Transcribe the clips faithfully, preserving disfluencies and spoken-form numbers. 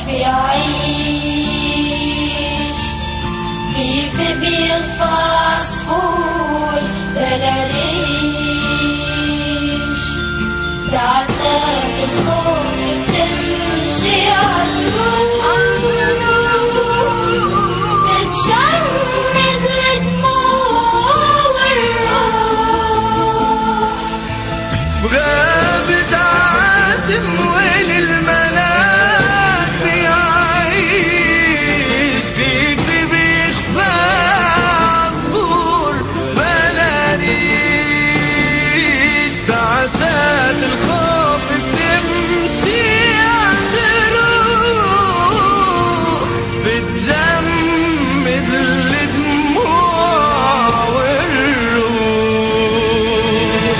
بيعيش، كيف بيطفى عصفور بلا ريش، تعسات الخوف بتمشي عالجروح، بتشمد الدموع والروح، بغابة عادم وين الملاك بيعيش، كيف بيخفى عصفور بلا ريش، تعسات الخوف بتمشي عالجروح، بتجمد الدموع والروح.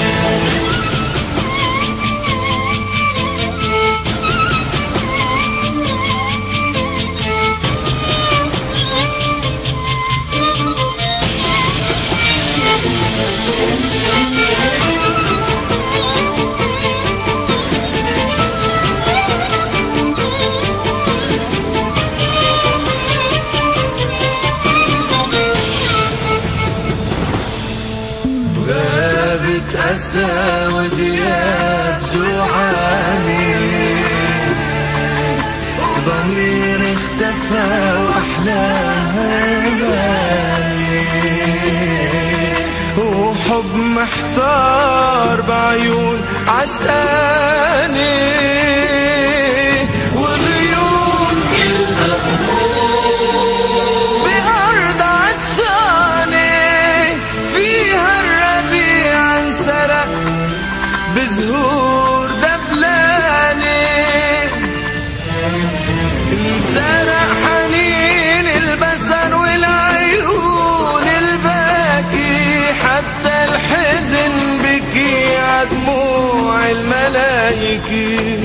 غابت أسى ودياب جوعاني، ضمير اختفى وأحلاها غالي، وحب محتار بعيون عشقاني، وغيوم كلها بأرض عطشاني، فيها الربيع انسرق بزهور دبلاني، انسرق حنين البشر والعيون الباكي، حتى الحزن بكي عدموع الملايكي.